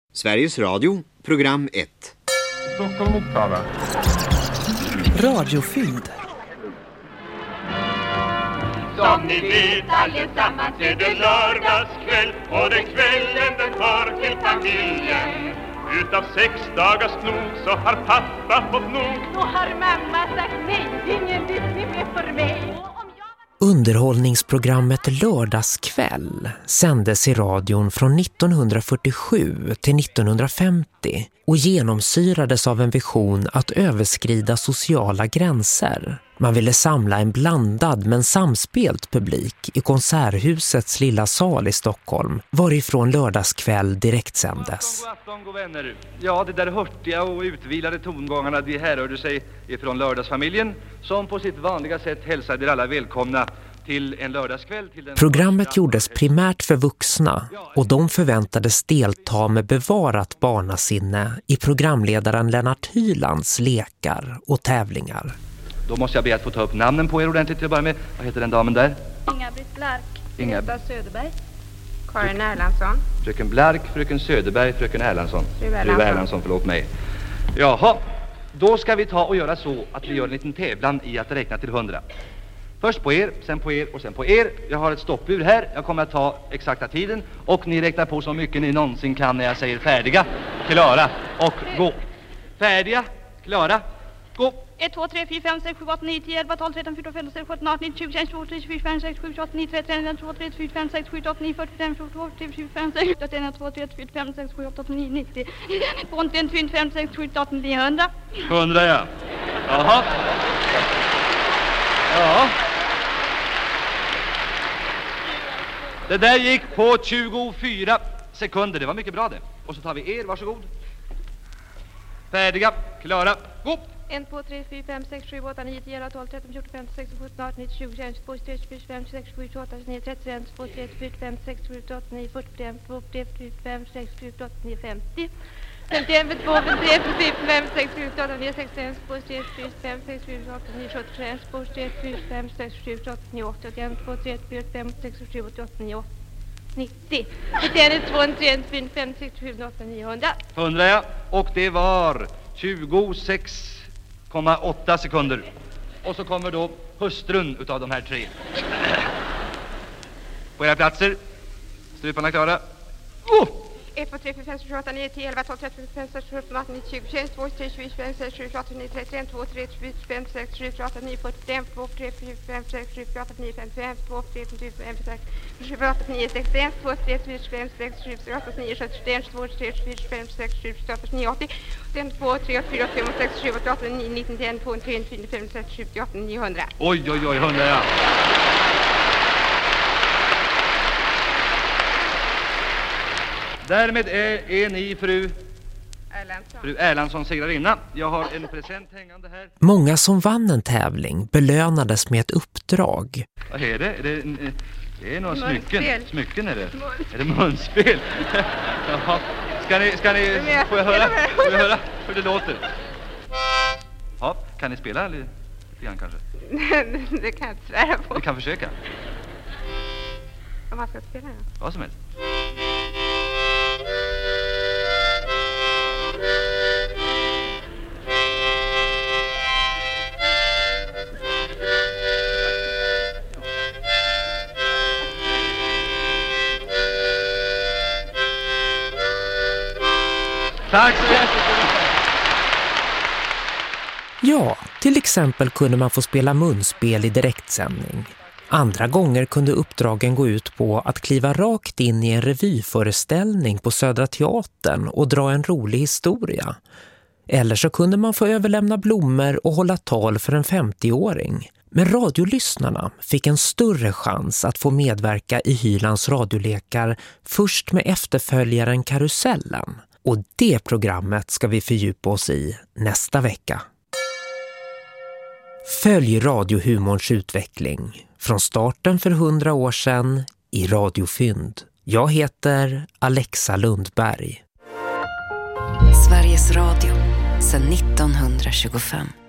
Sveriges Radio, program 1. Stockholm Motala. Radiofynd. Som ni vet allesammans är det lördagskväll, och den kvällen den hör till familjen. Utav 6 dagars knog så har pappa fått nog. Då har mamma sagt nej, ingen Disney mer för mig. Underhållningsprogrammet Lördagskväll sändes i radion från 1947 till 1950 och genomsyrades av en vision att överskrida sociala gränser. Man ville samla en blandad men samspelt publik i Konserthusets lilla sal i Stockholm, varifrån Lördagskväll direktsändes. God afton, god vänner. Ja, det där hurtiga och utvilade tongångarna, de härrörde sig ifrån lördagsfamiljen, som på sitt vanliga sätt hälsade er alla välkomna till en lördagskväll. Programmet gjordes primärt för vuxna, och de förväntades delta med bevarat barnasinne i programledaren Lennart Hylands lekar och tävlingar. Då måste jag be att få ta upp namnen på er ordentligt till att börja med. Vad heter den damen där? Inga-Britt Blark, Inga- Greta Söderberg, Karin Erlandsson, Fröken Blark, fröken Söderberg, fröken Erlandsson. Fru Erlandsson. Fru Erlandsson, förlåt mig. Jaha, då ska vi ta och göra så att vi gör en liten tävlan i att räkna till 100. Först på er, sen på er och sen på er. Jag har ett stoppur här. Jag kommer att ta exakta tiden. Och ni räknar på så mycket ni någonsin kan när jag säger färdiga, klara och gå. Färdiga, klara, gå. 1, 2, 3, 4, 5, 6, 7, 8, 9, 10, 11, 12, 13, 14, 15, 16, 17, 18, 19, 20, 21, 22, 23, 24, 25, 26, 27, 28, 29, 30, 31, 32, 33, 34, 35, 36, 37, 38, 39, 40, 41, 42, 43, 45, 46, 41, 42, 43, 45, 46, 47, 48, 49, 90, 21, 25, 26, 27, 28, 900. 100, ja. Jaha. Ja. Det där gick på 24 sekunder. Det var mycket bra det. Och så tar vi er, varsågod. Färdiga, klara, gå. 1, 2, 3, 4, 5, 6, 7, 8, 9, 10, 11, 12, 13, 14, 15, 16, 17, 18, 19, 20, 21, 22, 23, 24, 25, 26, 27, 28, 29, 30, 31, 32, 33, 35, 36, 37, 38, 39, 40, 41, 42, 45, 46, 47, 48, 49, 50. 51, 52, 53, 55, 56, 58, 9, 61, 63, 65, 66, 68, 9, 73, 73, 75, 66, 78, 9, 80, 81, 2, 3, 4, 5, 6, 7, 8, 9, 90. 91, 2, 3, 4, 5, 6, 7, 8, 900. 100, ja. Och det var 26,8 sekunder. Och så kommer då hustrun utav de här tre. På era platser. Struparna klara. 1, 2, 3, 4, 5, 6, 7, 8, 9, 10, 11, 12, 13, 15, 16, 17, 18, 19, 20, 21, 22, 23, 24, 26, 27, 28, 29, 31, 2, 3, 4, 5, 6, 7, 28, 9, 45, 2, 3, 4, 5, 6, 7, 28, 9, 55, 2, 3, 4, 5, 6, 7, 8, 9, 61, 2, 3, 4, 5, 6, 7, 28, 9, 71, 2, 3, 4, 5, 6, 7, 28, 9, 80, 2, 3, 4, 5, 6, 7, 8, 9, 19, 10, 2, 3, 4, 5, 6, 7, 28, 900. Oj, oj, oj, 100, ja. Därmed är ni fru Erlandsson segrarinna. Jag har en present hängande här. Många som vann en tävling belönades med ett uppdrag. Vad är det? Det är några smycken. Munspel. Smycken är det. Är det munspel? Jaha. Ska ni får jag höra hur det låter? Ja, kan ni spela lite grann kanske? Det kan jag inte svära på. Vi kan försöka. Om man ska spela det. Vad som helst. Tack så hjärtligt. Ja, till exempel kunde man få spela munspel i direktsändning. Andra gånger kunde uppdragen gå ut på att kliva rakt in i en revyföreställning på Södra Teatern och dra en rolig historia. Eller så kunde man få överlämna blommor och hålla tal för en 50-åring. Men radiolyssnarna fick en större chans att få medverka i Hylands radiolekar först med efterföljaren Karusellen. Och det programmet ska vi fördjupa oss i nästa vecka. Följ radiohumorns utveckling från starten för 100 år sedan i Radiofynd. Jag heter Alexa Lundberg. Sveriges Radio sedan 1925.